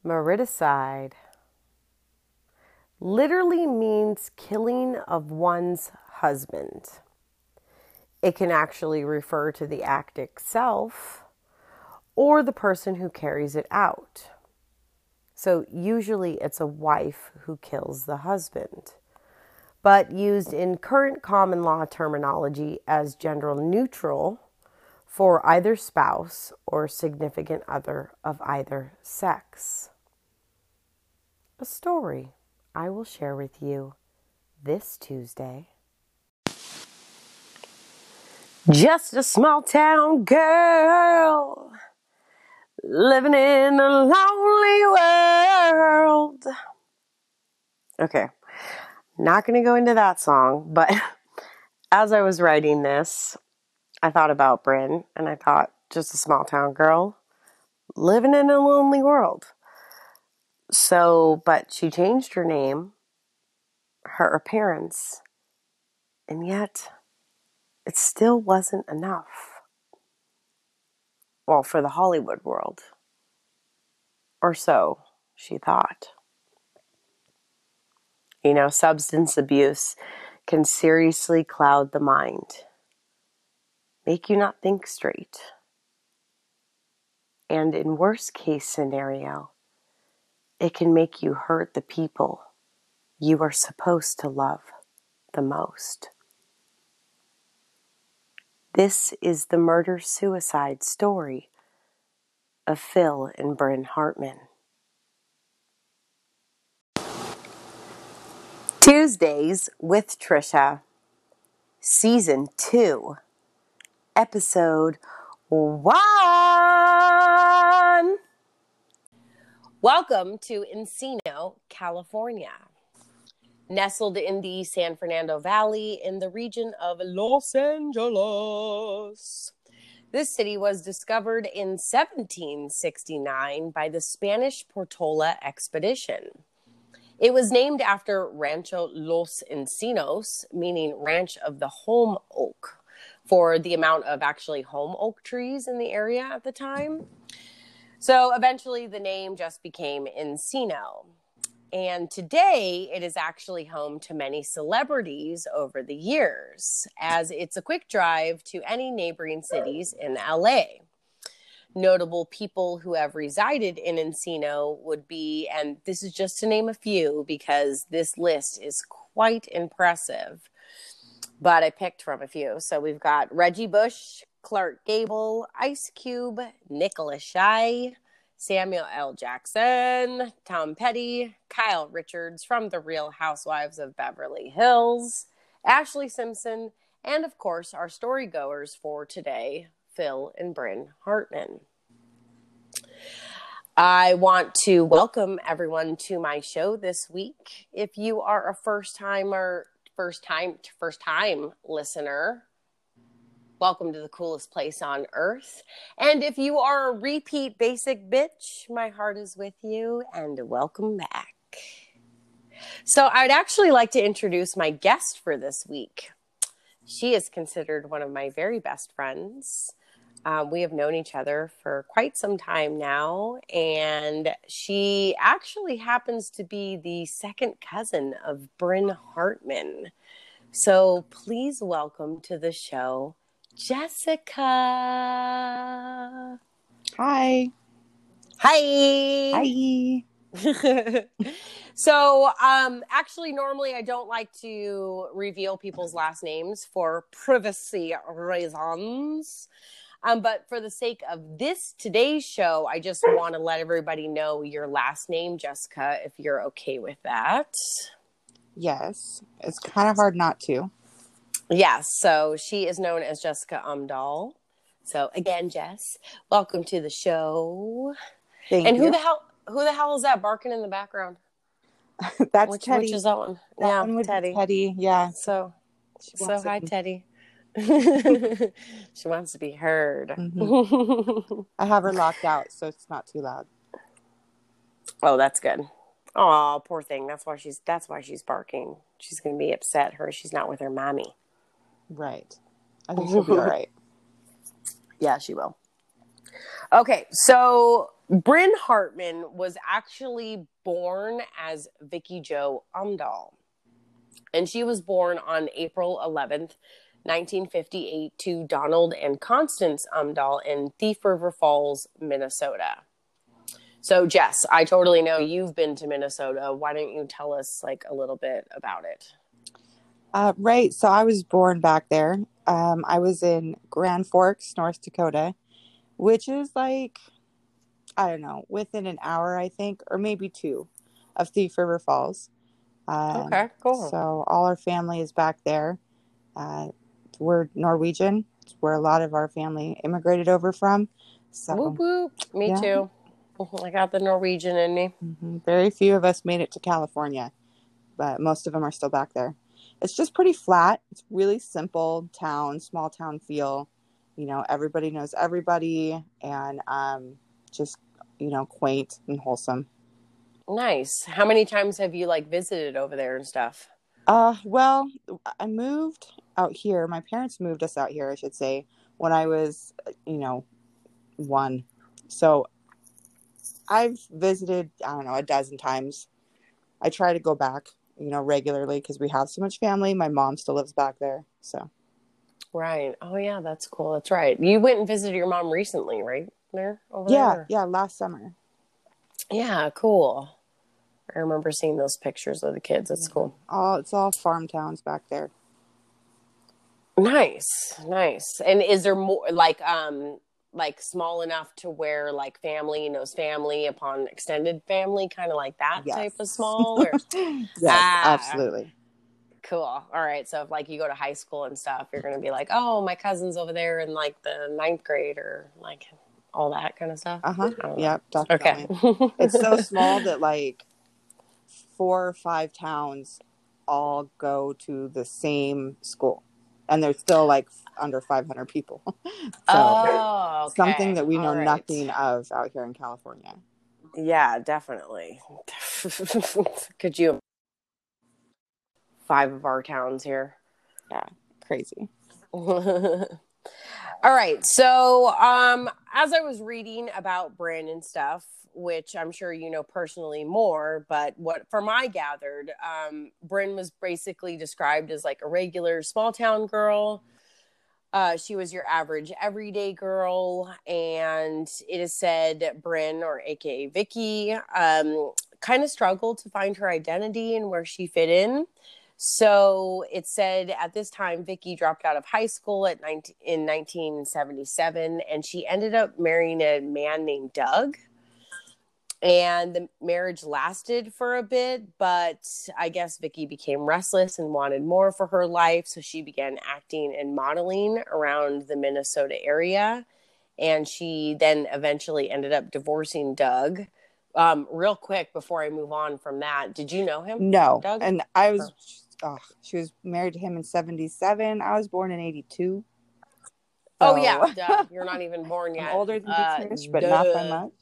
Mariticide literally means killing of one's husband. It can actually refer to the act itself or the person who carries it out. So usually it's a wife who kills the husband, but used in current common law terminology as gender neutral for either spouse or significant other of either sex. A story I will share with you this Tuesday. Just a small town girl living in a lonely world. Okay, not going to go into that song, but as I was writing this, I thought about Bryn, and I thought, just a small town girl living in a lonely world. So, but she changed her name, her appearance, and yet it still wasn't enough. Well, for the Hollywood world. Or so she thought. You know, substance abuse can seriously cloud the mind, make you not think straight. And in worst case scenario, it can make you hurt the people you are supposed to love the most. This is the murder-suicide story of Phil and Bryn Hartman. Tuesdays with Trisha, Season 2, Episode 1. Welcome to Encino, California. Nestled in the San Fernando Valley in the region of Los Angeles. This city was discovered in 1769 by the Spanish Portola expedition. It was named after Rancho Los Encinos, meaning Ranch of the Holm Oak, for the amount of actually holm oak trees in the area at the time. So eventually the name just became Encino. And today it is actually home to many celebrities over the years, as it's a quick drive to any neighboring cities in LA. Notable people who have resided in Encino would be, and this is just to name a few because this list is quite impressive, but I picked from a few. So we've got Reggie Bush, Clark Gable, Ice Cube, Nicholas Shea, Samuel L. Jackson, Tom Petty, Kyle Richards from The Real Housewives of Beverly Hills, Ashley Simpson, and of course our storygoers for today, Phil and Bryn Hartman. I want to welcome everyone to my show this week. If you are a first time listener, welcome to the coolest place on earth. And if you are a repeat basic bitch, my heart is with you and welcome back. So I'd actually like to introduce my guest for this week. She is considered one of my very best friends. We have known each other for quite some time now, and she actually happens to be the second cousin of Bryn Hartman. So please welcome to the show, Jessica. Hi. Hi. So, actually, normally I don't like to reveal people's last names for privacy reasons. But for the sake of today's show, I just want to let everybody know your last name, Jessica, if you're okay with that. Yes. It's kind of hard not to. Yes. So she is known as Jessica Umdahl. So again, Jess, welcome to the show. Thank you. Who the hell is that barking in the background? That's Teddy. Which is that one? That one would be Teddy. Yeah. So hi, Teddy. She wants to be heard. Mm-hmm. I have her locked out, so it's not too loud. Oh, that's good. Oh, poor thing. That's why she's barking. She's going to be upset. She's not with her mommy. Right. I think she'll be all right. Yeah, she will. Okay, so Bryn Hartman was actually born as Vicky Jo Umdahl. And she was born on April 11th, 1958, to Donald and Constance Umdahl in Thief River Falls, Minnesota. So, Jess, I totally know you've been to Minnesota. Why don't you tell us like a little bit about it? Right. So I was born back there. I was in Grand Forks, North Dakota, which is like, I don't know, within an hour, I think, or maybe two of Thief River Falls. Okay, cool. So all our family is back there. We're Norwegian. It's where a lot of our family immigrated over from. Whoop So, whoop. Me yeah. too. I got the Norwegian in me. Very few of us made it to California, but most of them are still back there. It's just pretty flat. It's really simple town, small town feel. Everybody knows everybody, and just quaint and wholesome. Nice. How many times have you like visited over there and stuff? Well, I moved out here. My parents moved us out here, I should say, when I was, one. So I've visited, I don't know, a dozen times. I try to go back, regularly because we have so much family. My mom still lives back there. So, Right. Oh yeah, that's cool. That's right. You went and visited your mom recently, right? There over yeah, there? yeah, last summer. Yeah, cool. I remember seeing those pictures of the kids. That's cool. It's all farm towns back there. Nice. Nice. And is there more like small enough to where like family knows family upon extended family, kind of like that type of Yes. small or Yes, absolutely. cool. All right. So if like you go to high school and stuff, you're gonna be like, oh, my cousin's over there in like the 9th grade or like all that kind of stuff. Yeah, Okay. definitely. It's so small that like 4 or 5 towns all go to the same school, and there's still like under 500 people. Oh, okay. Something that we know All right. nothing of out here in California. Yeah, definitely. Could you 5 of our towns here? Yeah, crazy. All right. So, as I was reading about Bryn and stuff, which I'm sure you know personally more, but what from I gathered, Bryn was basically described as like a regular small town girl. She was your average everyday girl, and it is said Bryn, or AKA Vicky, kind of struggled to find her identity and where she fit in. So it said at this time, Vicky dropped out of high school in 1977, and she ended up marrying a man named Doug. And the marriage lasted for a bit, but I guess Vicky became restless and wanted more for her life. So she began acting and modeling around the Minnesota area. And she then eventually ended up divorcing Doug. Real quick before I move on from that, did you know him? No, Doug? and I was. She was married to him in 77. I was born in 82. Oh, So, yeah. Duh. You're not even born I'm yet. older than you, Trish, but not by much.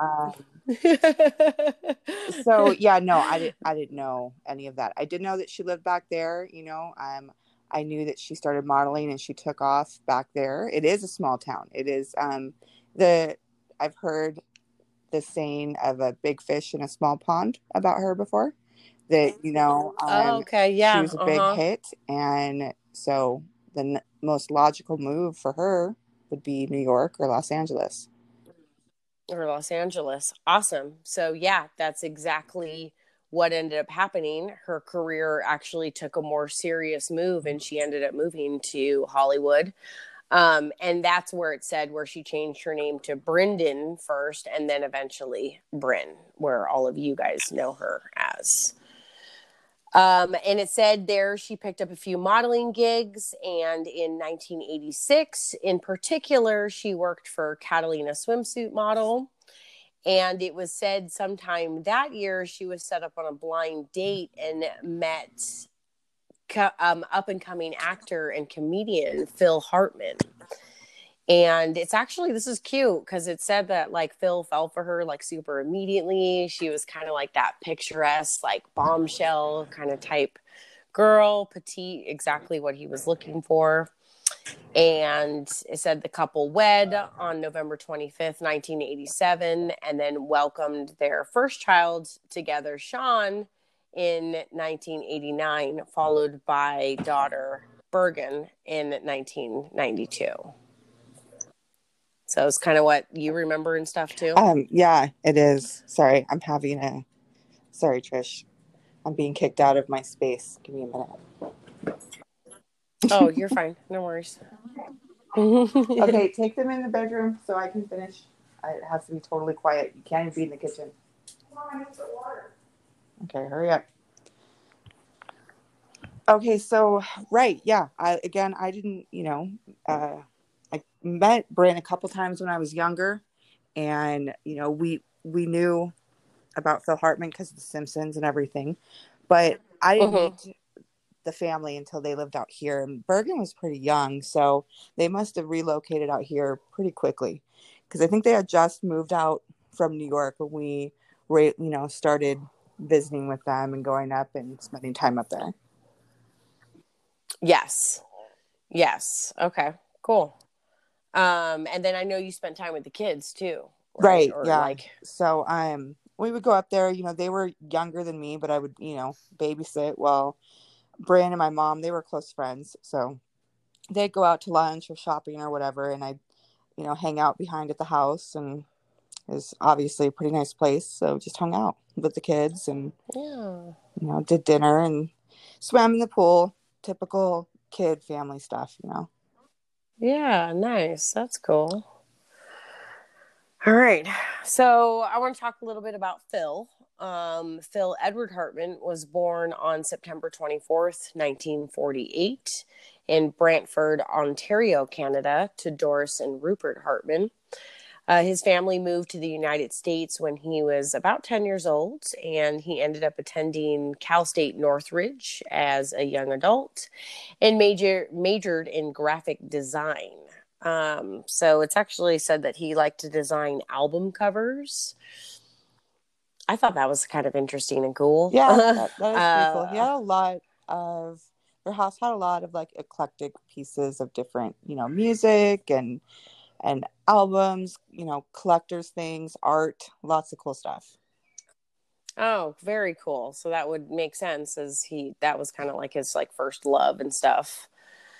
So yeah, no, I didn't know any of that. I did know that she lived back there. I knew that she started modeling and she took off back there. It is a small town. It is I've heard the saying of a big fish in a small pond about her before. That okay, yeah, she was a big hit, and so the most logical move for her would be New York or Los Angeles. Or Los Angeles. Awesome. So yeah, that's exactly what ended up happening. Her career actually took a more serious move, and she ended up moving to Hollywood. And that's where it said where she changed her name to Brendan first, and then eventually Bryn, where all of you guys know her as. And it said there she picked up a few modeling gigs, and in 1986 in particular she worked for Catalina Swimsuit Model. And it was said sometime that year she was set up on a blind date and met up and coming actor and comedian Phil Hartman. And it's actually, this is cute because it said that like Phil fell for her like super immediately. She was kind of like that picturesque, like bombshell kind of type girl, petite, exactly what he was looking for. And it said the couple wed on November 25th, 1987, and then welcomed their first child together, Sean, in 1989, followed by daughter Bergen in 1992. So it's kind of what you remember and stuff too. Yeah, it is. Sorry, sorry, Trish. I'm being kicked out of my space. Give me a minute. Oh, you're fine. No worries. Okay, take them in the bedroom so I can finish. It has to be totally quiet. You can't even be in the kitchen. Okay, hurry up. Okay, so right, yeah. I didn't, I met Bryn a couple times when I was younger, and we knew about Phil Hartman because of The Simpsons and everything, but I didn't meet the family until they lived out here, and Bergen was pretty young, so they must have relocated out here pretty quickly, because I think they had just moved out from New York when we started visiting with them and going up and spending time up there. Yes. Okay, cool. And then I know you spent time with the kids too, right? Or yeah. So we would go up there. They were younger than me, but I would babysit while Bryn and my mom, they were close friends, so they'd go out to lunch or shopping or whatever, and I'd hang out behind at the house, and it was obviously a pretty nice place, so just hung out with the kids and did dinner and swam in the pool. Typical kid family stuff. Yeah, nice. That's cool. All right. So I want to talk a little bit about Phil. Phil Edward Hartman was born on September 24th, 1948 in Brantford, Ontario, Canada, to Doris and Rupert Hartman. His family moved to the United States when he was about 10 years old, and he ended up attending Cal State Northridge as a young adult and majored in graphic design. So it's actually said that he liked to design album covers. I thought that was kind of interesting and cool. Yeah, that is pretty cool. He had a lot of, their house had a lot of like eclectic pieces of different, music and albums, collectors things, art, lots of cool stuff. Oh, very cool. So that would make sense, as that was kind of like his first love and stuff.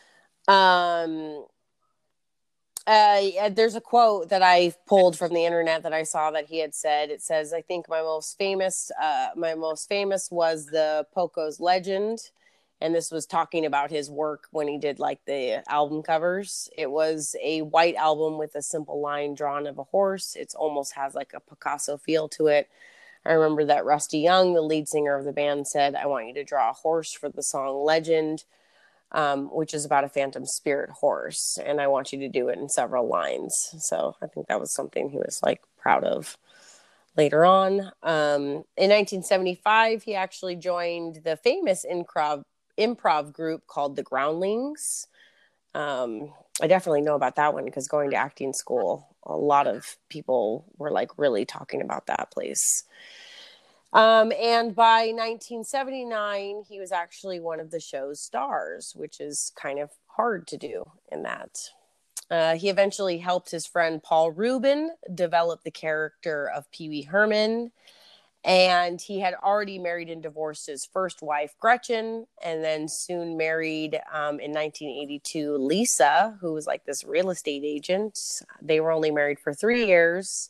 There's a quote that I pulled from the internet that I saw that he had said. It says, "I think my most famous was the Poco's Legend." And this was talking about his work when he did the album covers. It was a white album with a simple line drawn of a horse. It almost has a Picasso feel to it. I remember that Rusty Young, the lead singer of the band, said, "I want you to draw a horse for the song Legend." Which is about a phantom spirit horse, and I want you to do it in several lines. So I think that was something he was proud of later on. In 1975, he actually joined the famous improv group called the Groundlings. I definitely know about that one because going to acting school, a lot of people were really talking about that place. And by 1979, he was actually one of the show's stars, which is kind of hard to do in that. He eventually helped his friend Paul Rubin develop the character of Pee Wee Herman. And he had already married and divorced his first wife, Gretchen, and then soon married in 1982 Lisa, who was this real estate agent. They were only married for 3 years.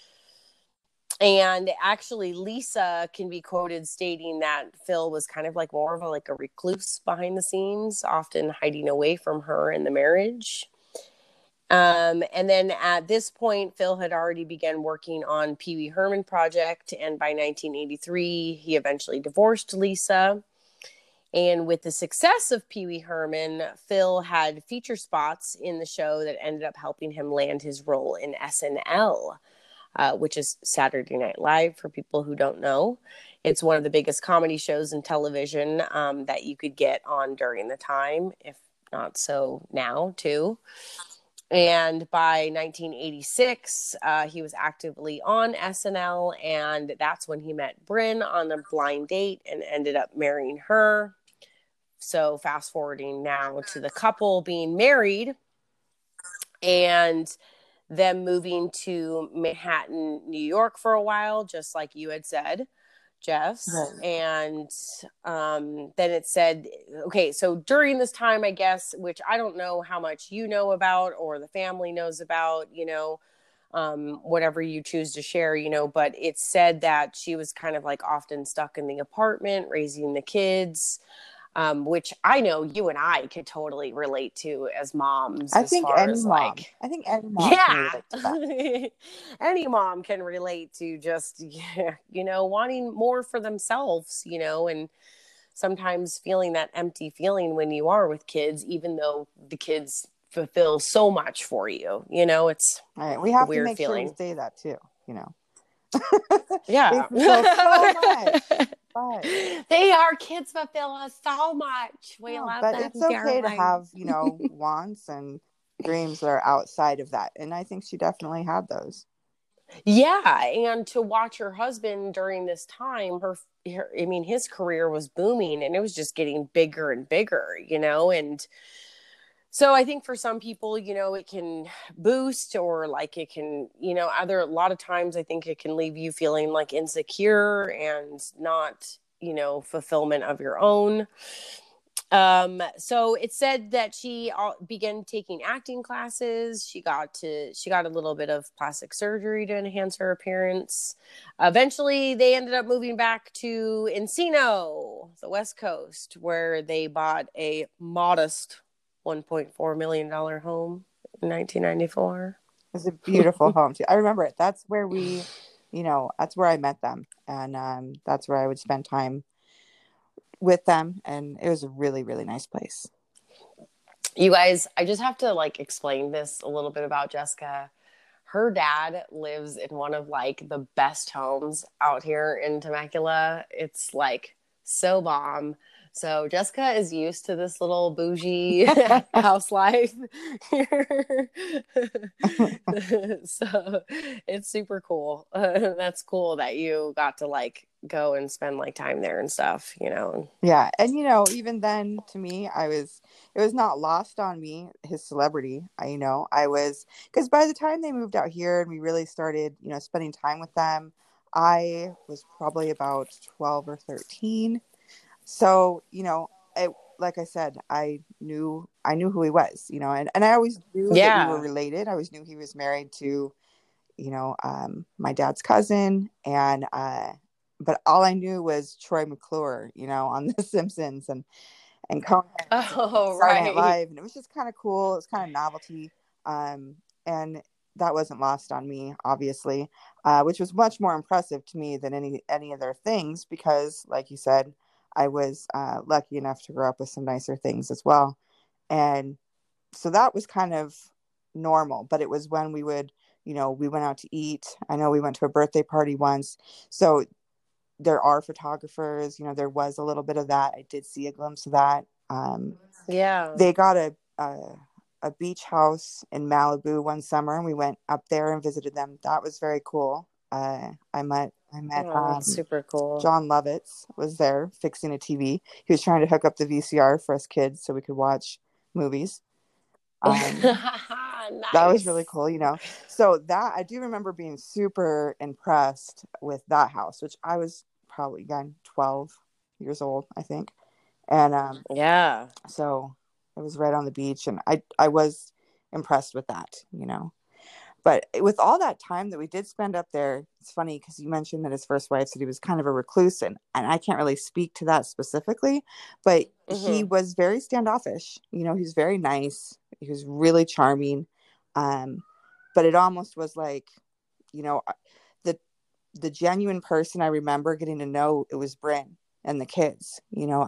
And actually, Lisa can be quoted stating that Phil was kind of more of a recluse behind the scenes, often hiding away from her in the marriage. And then at this point, Phil had already begun working on Pee Wee Herman project. And by 1983, he eventually divorced Lisa. And with the success of Pee Wee Herman, Phil had feature spots in the show that ended up helping him land his role in SNL. Which is Saturday Night Live, for people who don't know. It's one of the biggest comedy shows in television that you could get on during the time, if not so now, too. And by 1986, he was actively on SNL, and that's when he met Bryn on a blind date and ended up marrying her. So fast forwarding now to the couple being married and them moving to Manhattan, New York for a while, just like you had said, Jeffs. Right. And then it said, okay, so during this time, I guess, which I don't know how much you know about or the family knows about, whatever you choose to share, but it said that she was kind of like often stuck in the apartment raising the kids, which I know you and I could totally relate to as moms, I as think far any as mom. like, I think any mom can yeah, relate to that. any mom can relate to just, wanting more for themselves, and sometimes feeling that empty feeling when you are with kids, even though the kids fulfill so much for you, it's All right, we a have to weird make sure we feeling. say that too. You know, they Yeah. fulfill so much, but Our kids fulfill us so much. We no, love but them it's okay to dearly. have wants and dreams that are outside of that, and I think she definitely had those. Yeah, and to watch her husband during this time, his career was booming and it was just getting bigger and bigger, and so I think for some people, it can boost or like it can, a lot of times I think it can leave you feeling like insecure and not, fulfillment of your own. So it said that she began taking acting classes. She got a little bit of plastic surgery to enhance her appearance. Eventually they ended up moving back to Encino, the West Coast, where they bought a modest $1.4 million home in 1994. It's a beautiful home too. I remember it. That's where that's where I met them, and that's where I would spend time with them, and it was a really, really nice place. You guys, I just have to like explain this a little bit about Jessica. Her dad lives in one of like the best homes out here in Temecula. It's like so bomb. So Jessica is used to this little bougie house life here. So it's super cool. That's cool that you got to like go and spend like time there and stuff, Yeah, and even then, to me, it was not lost on me his celebrity. I was, because by the time they moved out here and we really started, spending time with them, I was probably about 12 or 13. So, like I said, I knew who he was, and I always knew that we were Yeah. related. I always knew he was married to, my dad's cousin, and but all I knew was Troy McClure, on The Simpsons and Conan and Oh, Saturday Night right. Live, and it was just kind of cool. It was kind of novelty, and that wasn't lost on me, obviously, which was much more impressive to me than any of their things, because, like you said, I was lucky enough to grow up with some nicer things as well, and so that was kind of normal. But it was when we would, we went out to eat. I know we went to a birthday party once, so there are photographers. There was a little bit of that. I did see a glimpse of that. Yeah. They got a beach house in Malibu one summer, and we went up there and visited them. That was very cool. I met Oh, that's super cool. John Lovitz was there fixing a TV. He was trying to hook up the VCR for us kids so we could watch movies. That was really Nice. cool. So that, I do remember being super impressed with that house, which I was probably, again, 12 years old, I think. And Yeah. so it was right on the beach, and I was impressed with that. But with all that time that we did spend up there, it's funny because you mentioned that his first wife said he was kind of a recluse, and I can't really speak to that specifically, but he was very standoffish. He's very nice. He was really charming. But it almost was like, the genuine person I remember getting to know, it was Bryn and the kids.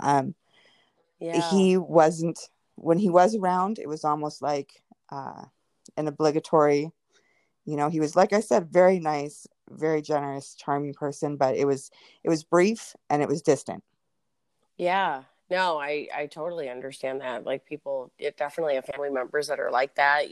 Yeah. He wasn't, when he was around, it was almost like an obligatory. He was, like I said, very nice, very generous, charming person, but it was brief and it was distant. Yeah. No, I totally understand that. Like people, it definitely have family members that are like that,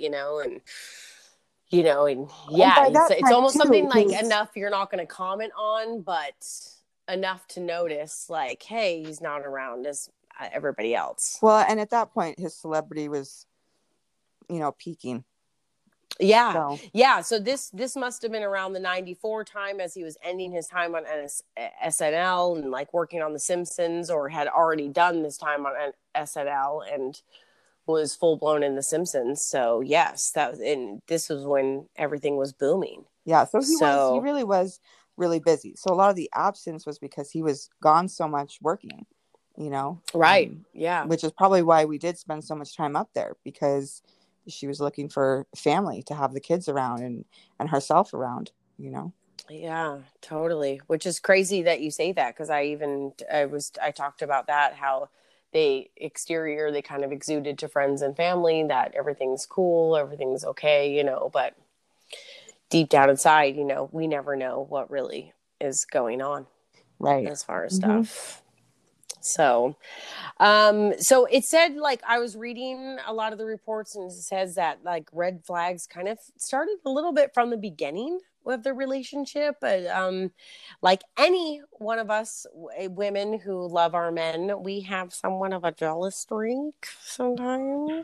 and And yeah, by that it's time almost too, something like enough you're not going to comment on, but enough to notice like, hey, he's not around everybody else. Well, and at that point, his celebrity was, peaking. Yeah. So, Yeah. So this must have been around the 94 time, as he was ending his time on SNL and like working on The Simpsons, or had already done this time on SNL and was full blown in The Simpsons. So yes, and this was when everything was booming. yeah. So he really was really busy. So a lot of the absence was because he was gone so much working, Right. Yeah. which is probably why we did spend so much time up there, because she was looking for family to have the kids around and herself around, Yeah, totally. Which is crazy that you say that, because I talked about that, how they kind of exuded to friends and family that everything's cool, everything's okay, but deep down inside, we never know what really is going on right. as far as Mm-hmm. stuff. So it said, like, I was reading a lot of the reports, and it says that like red flags kind of started a little bit from the beginning of the relationship, but like any one of us women who love our men, we have somewhat of a jealous streak sometimes.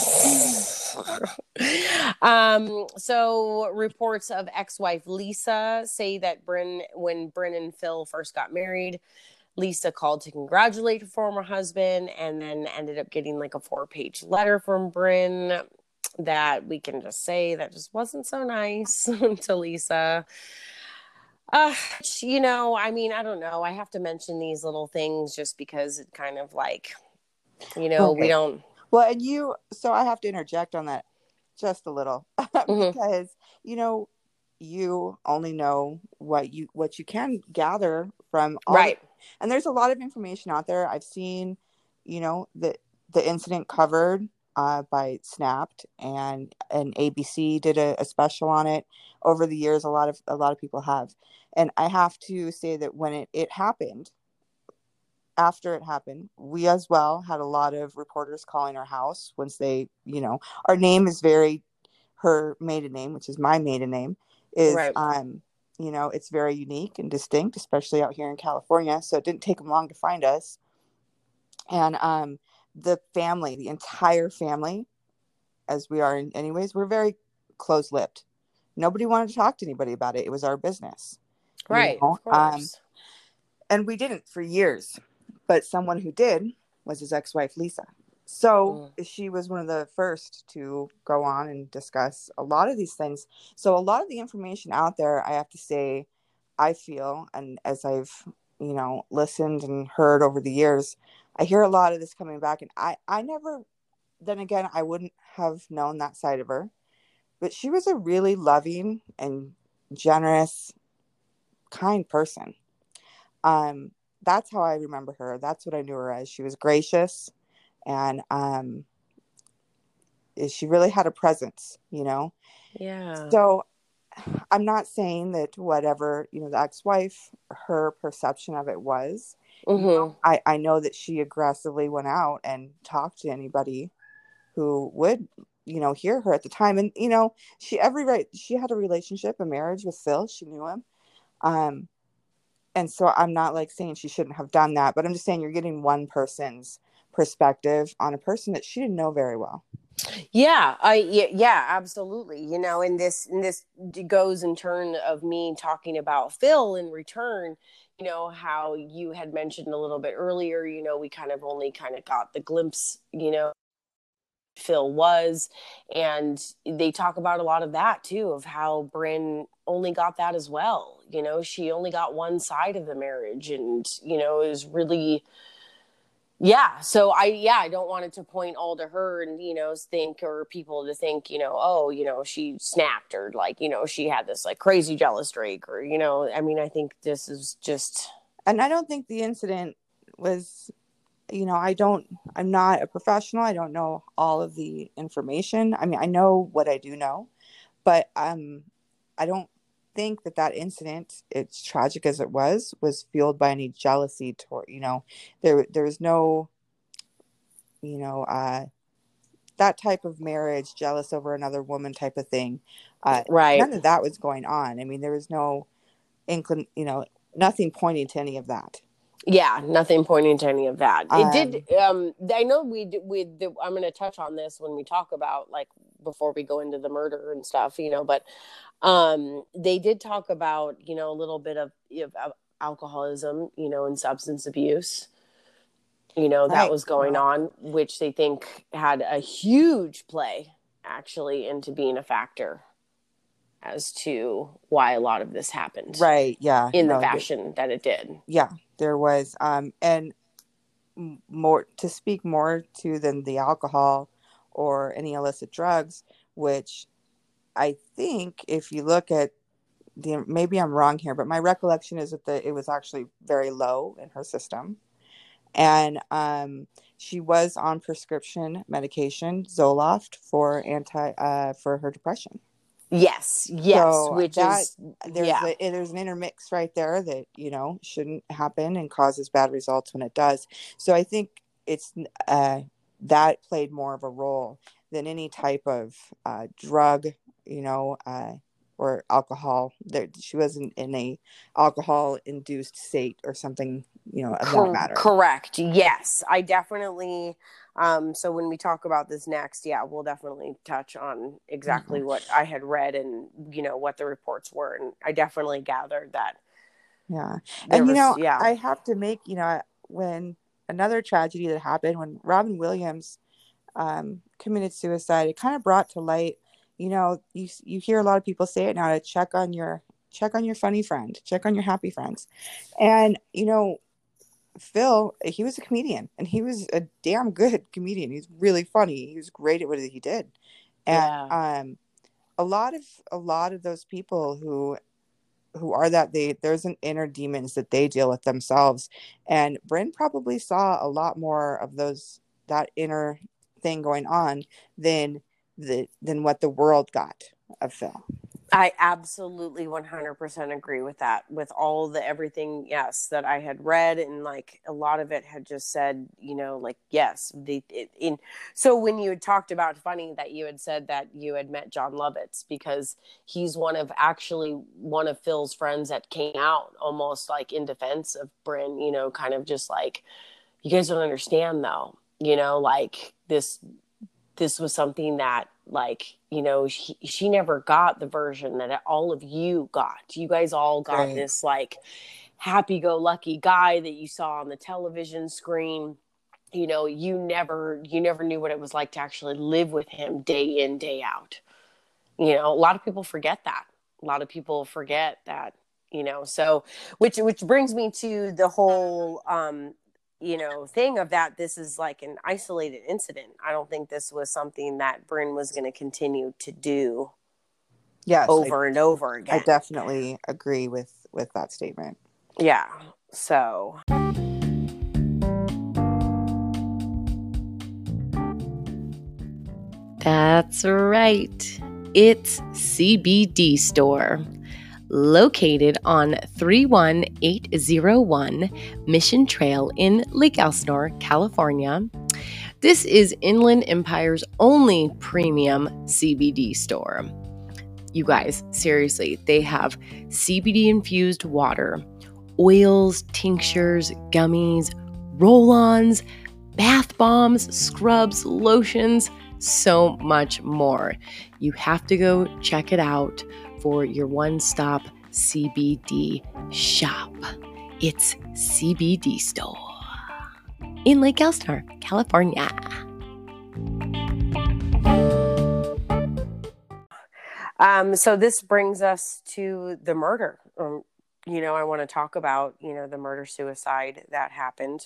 So reports of ex-wife Lisa say that when Bryn and Phil first got married, Lisa called to congratulate her former husband, and then ended up getting like a 4-page letter from Bryn that we can just say that just wasn't so nice to Lisa. I don't know. I have to mention these little things just because it kind of like, we don't. Well, so I have to interject on that just a little because, you only know what you can gather from all right. And there's a lot of information out there. I've seen, the incident covered by Snapped, and ABC did a special on it over the years. A lot of people have, and I have to say that when it happened, after it happened, we as well had a lot of reporters calling our house once they, our name is her maiden name, which is my maiden name, is right. It's very unique and distinct, especially out here in California. So it didn't take them long to find us. And the entire family, as we are anyways, we're very close-lipped. Nobody wanted to talk to anybody about it. It was our business. Right. Of course. And we didn't for years. But someone who did was his ex-wife, Lisa. So she was one of the first to go on and discuss a lot of these things. So a lot of the information out there, I have to say, I feel, and as I've, listened and heard over the years, I hear a lot of this coming back. And I never, then again, I wouldn't have known that side of her. But she was a really loving and generous, kind person. That's how I remember her. That's what I knew her as. She was gracious, and she really had a presence, Yeah. So I'm not saying that whatever, the ex-wife, her perception of it was, I know that she aggressively went out and talked to anybody who would, hear her at the time. And, she had a relationship, a marriage with Phil. She knew him. And so I'm not like saying she shouldn't have done that, but I'm just saying you're getting one person's perspective on a person that she didn't know very well. Yeah, absolutely. And this goes in turn of me talking about Phil in return. How you had mentioned a little bit earlier. We kind of only got the glimpse. Phil was, and they talk about a lot of that too, of how Bryn only got that as well. She only got one side of the marriage, and it was really. Yeah. So I don't want it to point all to her and, think, or people to think, she snapped, or like, she had this like crazy jealous streak, or, I think this is just. And I don't think the incident was, I'm not a professional. I don't know all of the information. I mean, I know what I do know, but I don't think that incident, it's tragic as it was fueled by any jealousy toward, there was no, that type of marriage, jealous over another woman type of thing. Right. None of that was going on. I mean, there was no nothing pointing to any of that. Yeah, nothing pointing to any of that. It did. Um, I know I'm going to touch on this when we talk about, like, before we go into the murder and stuff, but they did talk about, a little bit of alcoholism, and substance abuse, that right. was going on, which they think had a huge play actually into being a factor as to why a lot of this happened Right. Yeah. in the No. fashion that it did. Yeah. There was. And more to speak more to than the alcohol or any illicit drugs, which I think if you look at maybe I'm wrong here, but my recollection is that it was actually very low in her system. And she was on prescription medication, Zoloft, for her depression. Yes, So which that is, yeah. there's an intermix right there that shouldn't happen and causes bad results when it does. So I think it's that played more of a role than any type of drug, you know, uh, or alcohol. She wasn't in a alcohol induced state or something, of that matter. Correct. Yes, I definitely. So when we talk about this next, yeah, we'll definitely touch on exactly what I had read and what the reports were, and I definitely gathered that. Yeah. There And, was, yeah, I have to make, when another tragedy that happened when Robin Williams committed suicide, it kind of brought to light, you hear a lot of people say it now, to check on your funny friend, check on your happy friends. And, Phil, he was a comedian and he was a damn good comedian. He's really funny. He was great at what he did. And yeah. a lot of those people who are that, there's an inner demons that they deal with themselves. And Bryn probably saw a lot more of that inner thing going on than what the world got of Phil. I absolutely 100% agree with that. With all the everything, yes, that I had read, and like a lot of it had just said, like, yes, so when you had talked about, funny that you had said that you had met John Lovitz, because he's one of Phil's friends that came out almost like in defense of Bryn, kind of just like, you guys don't understand though, like this was something that, like, she never got the version that all of you got. You guys all got Right. this, like, happy-go-lucky guy that you saw on the television screen. You never knew what it was like to actually live with him day in, day out. A lot of people forget that. A lot of people forget that, so, which brings me to the whole thing of that. This is like an isolated incident. I don't think this was something that Bryn was going to continue to do Yes, over and over I again. definitely agree with that statement. Yeah. So that's right. It's CBD Store, located on 31801 Mission Trail in Lake Elsinore, California. This is Inland Empire's only premium CBD store. You guys, seriously, they have CBD infused water, oils, tinctures, gummies, roll-ons, bath bombs, scrubs, lotions, so much more. You have to go check it out for your one-stop CBD shop. It's CBD Store in Lake Elsinore, California. So this brings us to the murder. I want to talk about, the murder-suicide that happened.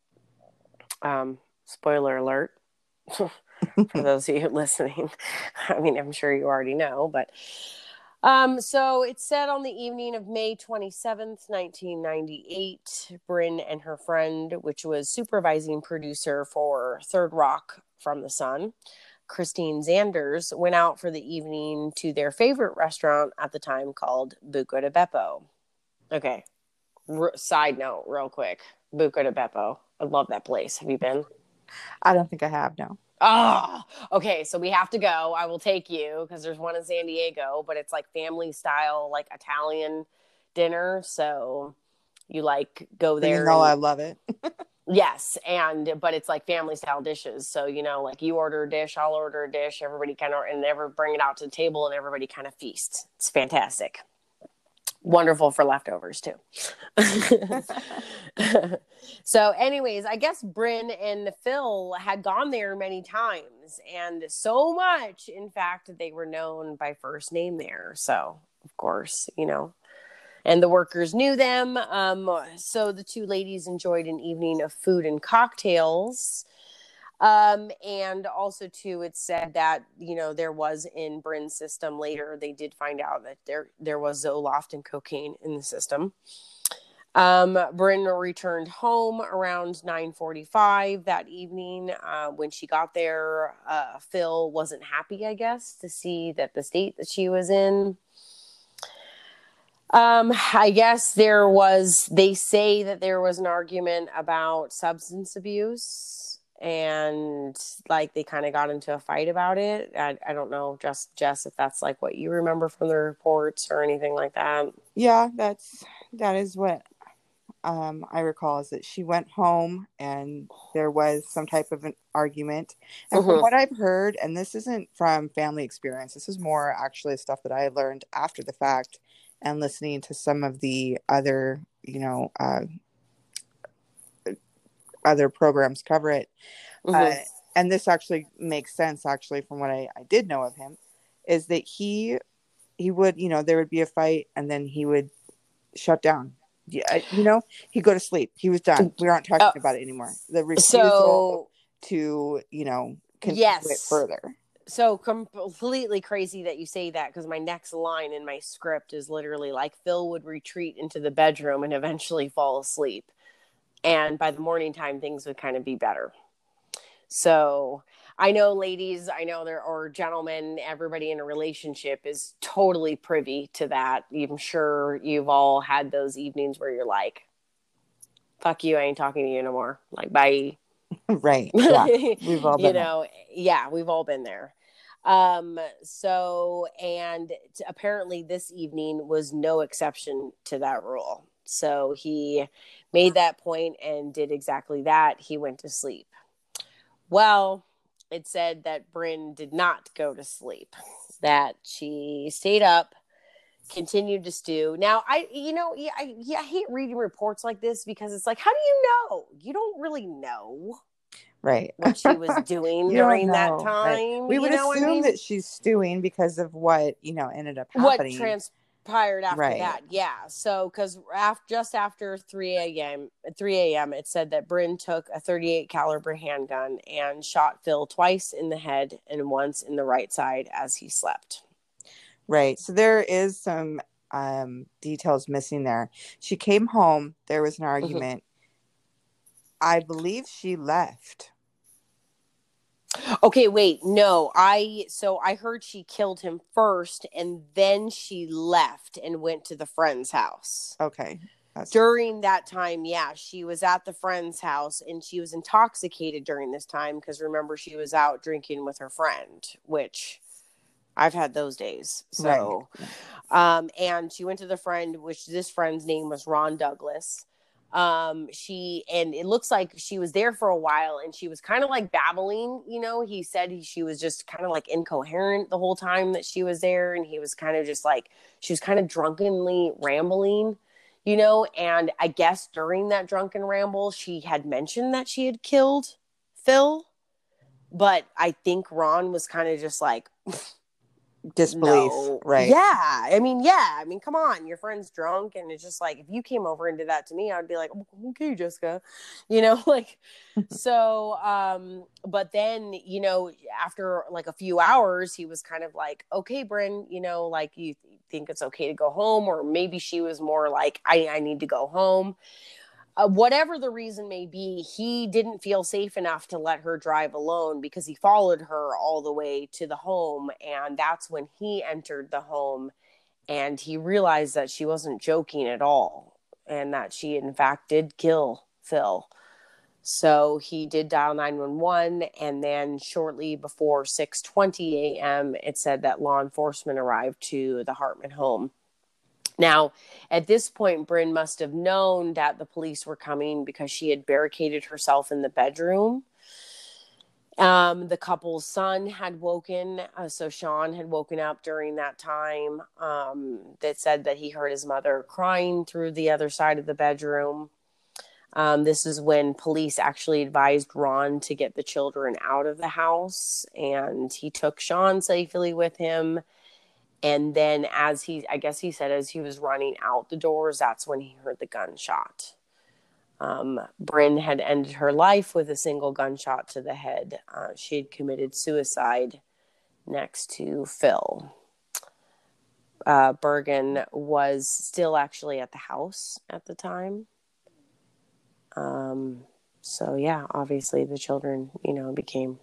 Spoiler alert. For those of you listening. I mean, I'm sure you already know, but so it said on the evening of May 27th, 1998, Bryn and her friend, which was supervising producer for Third Rock from the Sun, Christine Zanders, went out for the evening to their favorite restaurant at the time called Buca di Beppo. Okay. Side note, real quick. Buca di Beppo. I love that place. Have you been? I don't think I have, no. Oh, okay. So we have to go. I will take you because there's one in San Diego, but it's like family style, like Italian dinner. So You like go there. Even though I love it. Yes, but it's like family style dishes. So, like you order a dish, I'll order a dish, everybody kind of, and never bring it out to the table and everybody kind of feasts. It's fantastic. Wonderful for leftovers too. So anyways, I guess Bryn and Phil had gone there many times, and so much, in fact, they were known by first name there. So, of course, and the workers knew them. So the two ladies enjoyed an evening of food and cocktails. And also too, it said that, there was in Bryn's system later, they did find out that there was Zoloft and cocaine in the system. Bryn returned home around 9:45 that evening. When she got there, Phil wasn't happy, I guess, to see that the state that she was in. I guess they say that there was an argument about substance abuse, and like they kind of got into a fight about it. I don't know, Jess, if that's like what you remember from the reports or anything like that. Yeah, that is what I recall, is that she went home and there was some type of an argument. And from what I've heard, and this isn't from family experience, this is more actually stuff that I learned after the fact and listening to some of the other, other programs cover it. And this actually makes sense, actually, from what I did know of him, is that he would, there would be a fight and then he would shut down. Yeah, he'd go to sleep. He was done. We aren't talking about it anymore. The refusal to, continue it further. So completely crazy that you say that, because my next line in my script is literally like, Phil would retreat into the bedroom and eventually fall asleep. And by the morning time, things would kind of be better. So I know, ladies, or gentlemen, everybody in a relationship is totally privy to that. I'm sure you've all had those evenings where you're like, fuck you, I ain't talking to you no more. Like, bye. Right. Yeah. We've all been there. Yeah, we've all been there. So, and apparently this evening was no exception to that rule. So he made that point and did exactly that. He went to sleep. Well, it said that Bryn did not go to sleep, that she stayed up, continued to stew. Now, I hate reading reports like this, because it's like, how do you know? You don't really know. Right. What she was doing during that time. Right. We would assume that she's stewing because of what, ended up happening. What transpired after that. Yeah. So, because just after 3 a.m., it said that Bryn took a .38 caliber handgun and shot Phil twice in the head and once in the right side as he slept. Right. So there is some details missing there. She came home. There was an argument. I believe she left. Okay, wait, no, I heard she killed him first and then she left and went to the friend's house. Okay. During that time, yeah, she was at the friend's house and she was intoxicated during this time, because remember, she was out drinking with her friend, which I've had those days. So, right. And she went to the friend, which this friend's name was Ron Douglas. And it looks like she was there for a while and she was kind of like babbling, he said she was just kind of like incoherent the whole time that she was there. And he was kind of just like, she was kind of drunkenly rambling, and I guess during that drunken ramble, she had mentioned that she had killed Phil, but I think Ron was kind of just like, disbelief. No. Right. Yeah. I mean, come on, your friend's drunk. And it's just like, if you came over and did that to me, I'd be like, okay, Jessica, so, but then, after like a few hours, he was kind of like, okay, Bryn, like, you think it's okay to go home? Or maybe she was more like, I need to go home. Whatever the reason may be, he didn't feel safe enough to let her drive alone, because he followed her all the way to the home. And that's when he entered the home and he realized that she wasn't joking at all and that she, in fact, did kill Phil. So he did dial 911. And then shortly before 6:20 a.m., it said that law enforcement arrived to the Hartman home. Now, at this point, Bryn must have known that the police were coming because she had barricaded herself in the bedroom. The couple's son had woken, so Sean had woken up during that time, that said that he heard his mother crying through the other side of the bedroom. This is when police actually advised Ron to get the children out of the house, and he took Sean safely with him. And then as he was running out the doors, that's when he heard the gunshot. Bryn had ended her life with a single gunshot to the head. She had committed suicide next to Phil. Bergen was still actually at the house at the time. So yeah, obviously the children, became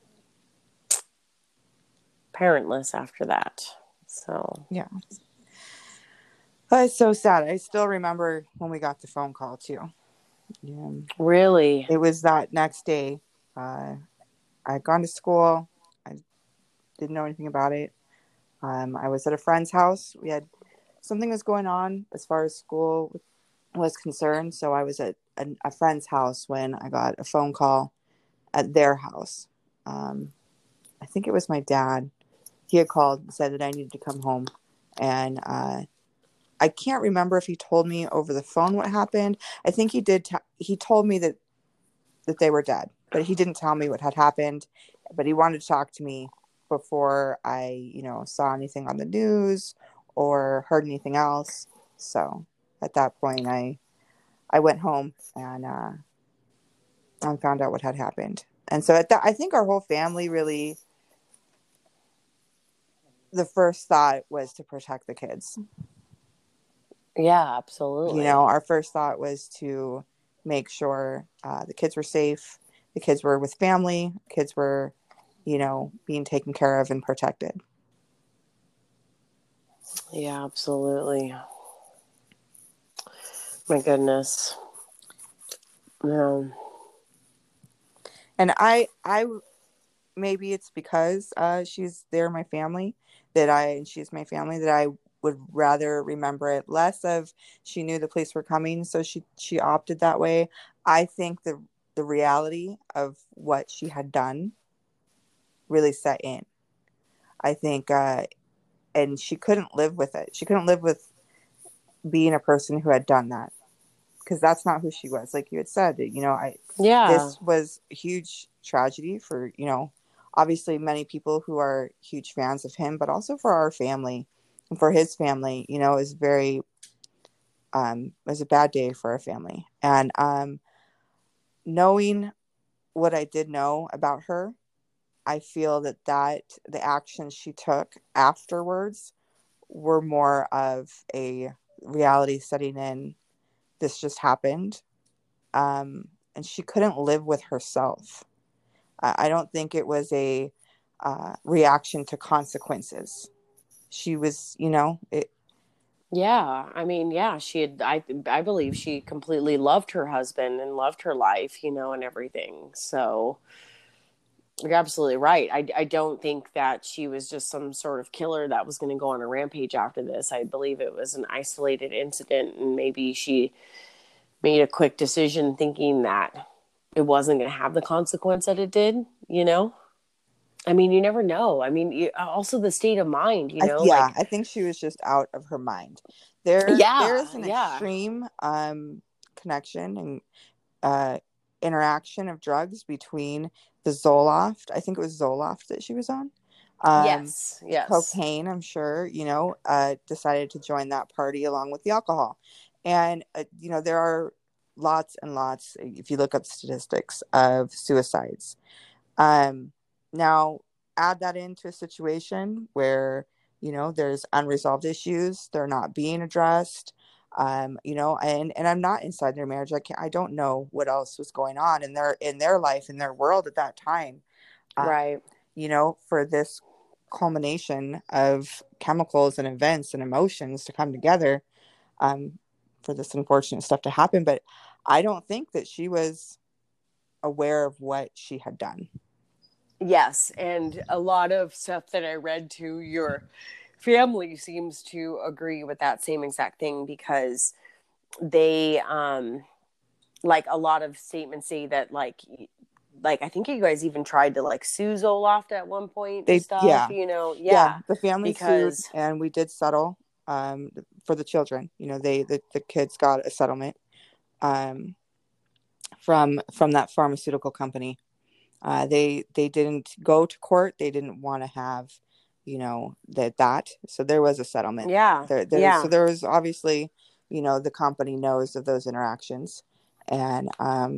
parentless after that. So Yeah. It's so sad. I still remember when we got the phone call too. Yeah. Really? It was that next day. I had gone to school. I didn't know anything about it. I was at a friend's house. Something was going on as far as school was concerned. So I was at a friend's house when I got a phone call at their house. I think it was my dad. He had called and said that I needed to come home. And I can't remember if he told me over the phone what happened. I think he did. He told me that they were dead, but he didn't tell me what had happened. But he wanted to talk to me before I, saw anything on the news or heard anything else. So at that point, I went home and found out what had happened. And so I think our whole family really, the first thought was to protect the kids. Yeah, absolutely. Our first thought was to make sure the kids were safe, the kids were with family, kids were, being taken care of and protected. Yeah, absolutely. My goodness. Yeah. And I maybe it's because she's my family she's my family that I would rather remember it less of. She knew the police were coming, so she opted that way. I think the reality of what she had done really set in. I think and she couldn't live with it. She couldn't live with being a person who had done that, because that's not who she was. Like you had said, this was a huge tragedy for, obviously many people who are huge fans of him, but also for our family and for his family. It was very, it was a bad day for our family. And knowing what I did know about her, I feel that the actions she took afterwards were more of a reality setting in. This just happened. And she couldn't live with herself. I don't think it was a reaction to consequences. She was, Yeah, I mean, yeah, she had. I believe she completely loved her husband and loved her life, and everything. So you're absolutely right. I don't think that she was just some sort of killer that was going to go on a rampage after this. I believe it was an isolated incident, and maybe she made a quick decision thinking that it wasn't going to have the consequence that it did. I mean, you never know. I mean, also the state of mind, I think she was just out of her mind. There is an extreme connection and interaction of drugs between the Zoloft. I think it was Zoloft that she was on. Yes. Cocaine, I'm sure, decided to join that party along with the alcohol. And, there are lots and lots, if you look up statistics, of suicides. Now, add that into a situation where, there's unresolved issues. They're not being addressed. And I'm not inside their marriage. I don't know what else was going on in their life, in their world at that time. Right. For this culmination of chemicals and events and emotions to come together, for this unfortunate stuff to happen. But I don't think that she was aware of what she had done. Yes, and a lot of stuff that I read too, family seems to agree with that same exact thing, because they like a lot of statements say that like I think you guys even tried to like sue Zoloft at one point and stuff, the family sued, because and we did settle for the children. The kids got a settlement from that pharmaceutical company. They didn't go to court. They didn't want to have that, so there was a settlement. So there was obviously, the company knows of those interactions, and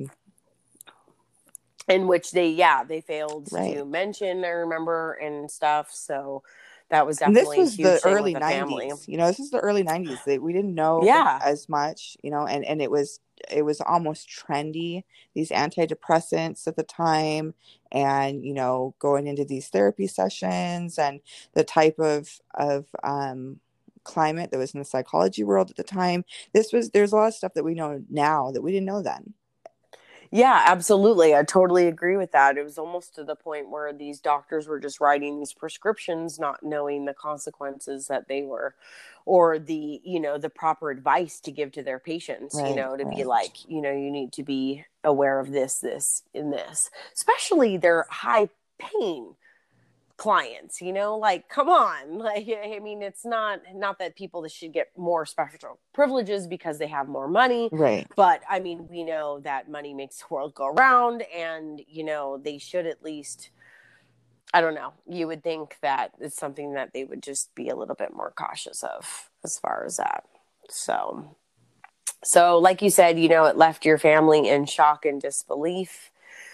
in which they failed to mention, I remember, and stuff. So that was definitely this was a huge the thing early with the family. 90s. This is the early 90s, that we didn't know as much, and it was almost trendy, these antidepressants at the time, and going into these therapy sessions, and the type of climate that was in the psychology world at the time. There's a lot of stuff that we know now that we didn't know then. Yeah, absolutely. I totally agree with that. It was almost to the point where these doctors were just writing these prescriptions, not knowing the consequences that they were, or the, the proper advice to give to their patients, be like, you need to be aware of this, and this, especially their high pain clients, like, come on. Like, I mean, it's not that people should get more special privileges because they have more money, but I mean, we know that money makes the world go round, and they should at least, I don't know, you would think that it's something that they would just be a little bit more cautious of as far as that. So like you said, it left your family in shock and disbelief.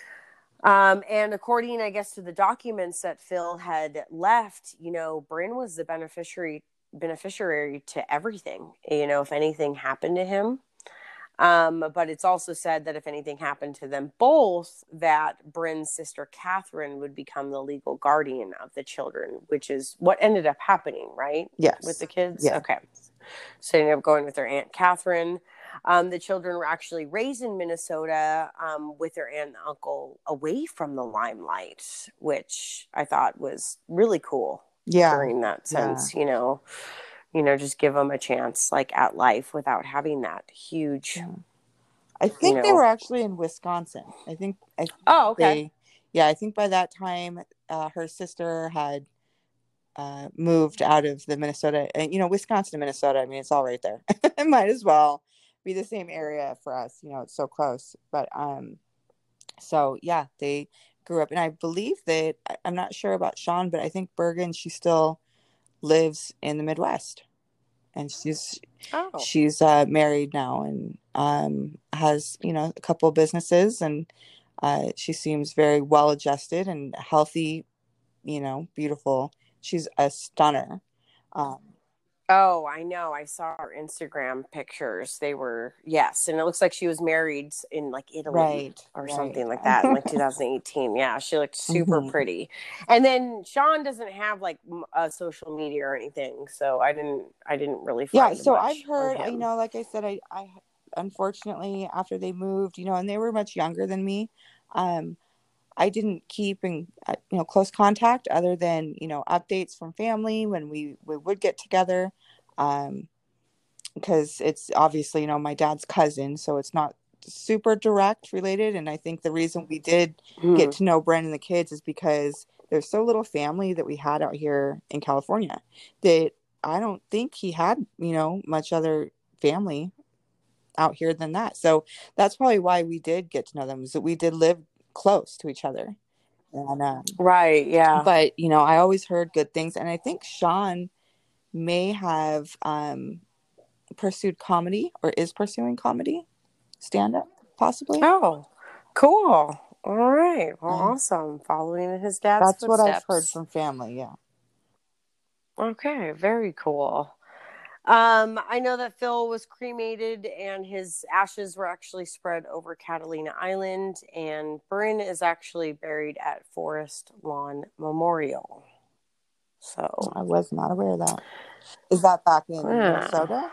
And according, I guess, to the documents that Phil had left, Bryn was the beneficiary to everything, if anything happened to him. But it's also said that if anything happened to them both, that Bryn's sister Catherine would become the legal guardian of the children, which is what ended up happening, right? Yes. With the kids? Yeah. Okay. So they ended up going with their Aunt Catherine. The children were actually raised in Minnesota with their aunt and uncle away from the limelight, which I thought was really cool. During that sense, just give them a chance, like, at life without having that huge. I think they were actually in Wisconsin. I think oh, okay. I think by that time her sister had moved out of the Minnesota, and Wisconsin and Minnesota, I mean, it's all right there. It might as well be the same area for us, it's so close. But so yeah, they grew up, and I believe that, I'm not sure about Sean, but I think Bergen, she still lives in the Midwest, and she's married now, and has a couple of businesses, and she seems very well adjusted and healthy, beautiful. She's a stunner. Oh, I know. I saw her Instagram pictures. They were, yes. And it looks like she was married in like Italy or something like that in like 2018. Yeah, she looked super pretty. And then Sean doesn't have like a social media or anything. So I didn't really find so much I've heard, of him. like I said, I unfortunately, after they moved, and they were much younger than me, I didn't keep in close contact, other than updates from family when we would get together, because it's obviously my dad's cousin, so it's not super direct related. And I think the reason we did get to know Bryn and the kids is because there's so little family that we had out here in California, that I don't think he had much other family out here than that. So that's probably why we did get to know them, is that we did live close to each other. And right, yeah. But I always heard good things, and I think Sean may have pursued comedy, or is pursuing comedy, stand up, possibly. Oh, cool. All right. Well, awesome. Following in his dad's footsteps. That's what I've heard from family. Yeah. Okay. Very cool. I know that Phil was cremated, and his ashes were actually spread over Catalina Island, and Bryn is actually buried at Forest Lawn Memorial. So I was not aware of that. Is that back in Minnesota?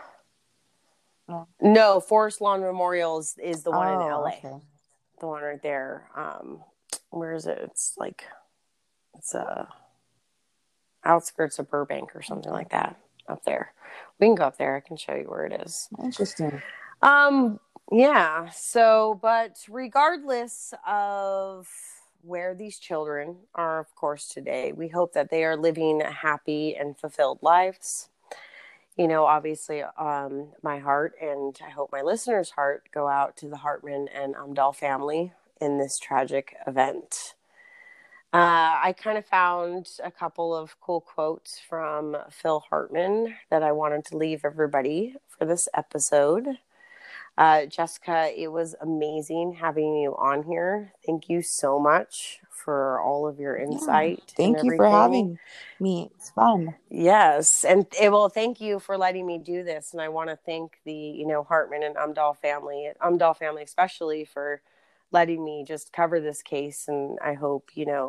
No, Forest Lawn Memorial is the one in LA. Okay. The one right there. Where is it? It's outskirts of Burbank or something like that up there. We can go up there. I can show you where it is. Interesting. Yeah. So, but regardless of where these children are, of course, today, we hope that they are living happy and fulfilled lives. You know, obviously, my heart and I hope my listeners' heart go out to the Hartman and Umdahl family in this tragic event. I kind of found a couple of cool quotes from Phil Hartman that I wanted to leave everybody for this episode. Jessica, it was amazing having you on here. Thank you so much for all of your insight. Thank you for having me. It's fun. Yes. And well, thank you for letting me do this. And I want to thank the, Hartman and Umdahl family especially, for letting me just cover this case. And I hope,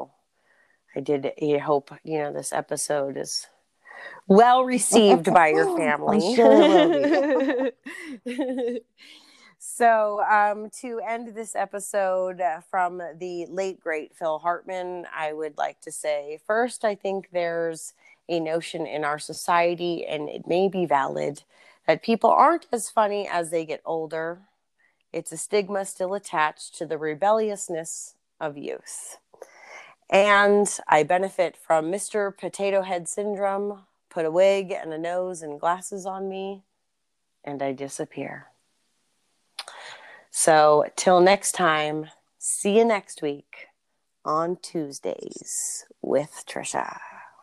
I hope, this episode is well received by your family. I'm sure it will be. So, to end this episode from the late, great Phil Hartman, I would like to say, first, I think there's a notion in our society, and it may be valid, that people aren't as funny as they get older. It's a stigma still attached to the rebelliousness of youth. And I benefit from Mr. Potato Head Syndrome. Put a wig and a nose and glasses on me, and I disappear. So, till next time, see you next week on Tuesdays with Trisha.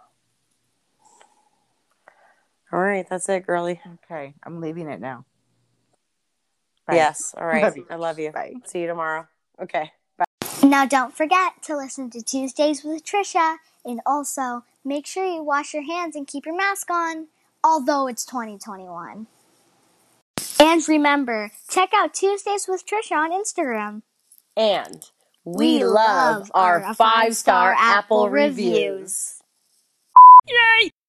All right, that's it, girly. Okay, I'm leaving it now. Bye. Yes, all right. I love you. Bye. See you tomorrow. Okay, bye. Now don't forget to listen to Tuesdays with Trisha, and also make sure you wash your hands and keep your mask on, although it's 2021. And remember, check out Tuesdays with Trisha on Instagram. And we love our 5-star Apple reviews. Yay!